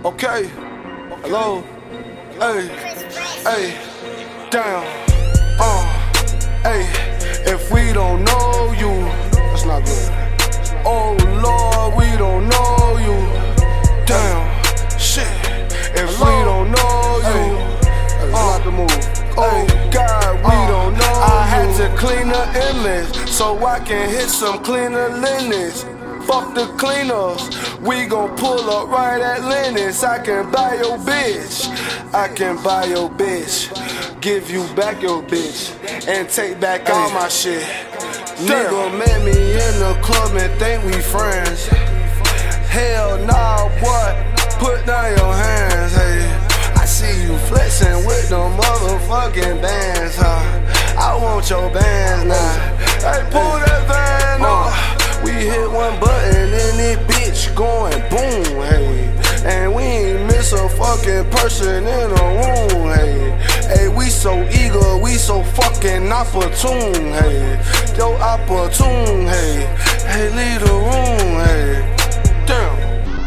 Okay, hello, hey, hey, damn, hey, if we don't know you, that's not good. Oh Lord, we don't know you, damn, shit, if we don't know you, not the move. Oh God, we don't know you. I had to clean the image so I can hit some cleaner linens. Fuck the cleaners, we gon' pull up right at Lennox. I can buy your bitch, I can buy your bitch, give you back your bitch, and take back all my shit. Nigga met me in the club and think we friends. Hell nah, boy, put down your hands, hey. I see you flexing with them motherfucking bands, huh? I want your bands now. Hey, pull that van up. We hit one button and it bitch going boom, hey. And we ain't miss a fucking person in a room, hey. Hey, we so eager, we so fucking opportune, hey. Yo, opportune, hey. Hey, leave the room, hey. Damn,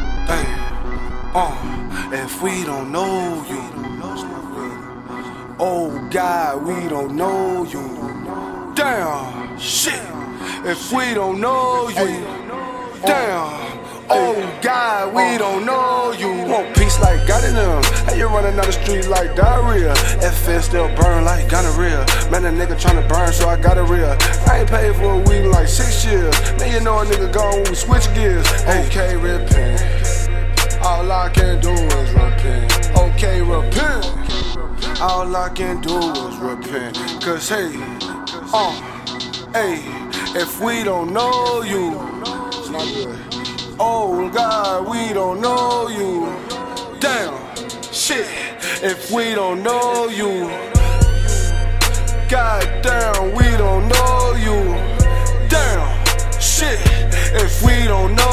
hey. If we don't know you, oh God, we don't know you. Damn, shit. If we don't know you, damn, oh God, we don't know you. Want peace like God in them. Hey, you running down the street like diarrhea. FN still burn like gonorrhea. Man, a nigga tryna burn, so I got a real. I ain't paid for a weed in like 6 years. Man, you know a nigga gone when we switch gears. Okay, repent. All I can do is repent. Okay, repent. All I can do is repent. Cause hey, hey. If we don't know you, it's not good. Oh God, we don't know you. Damn, shit. If we don't know you, God damn, we don't know you. Damn, shit. If we don't know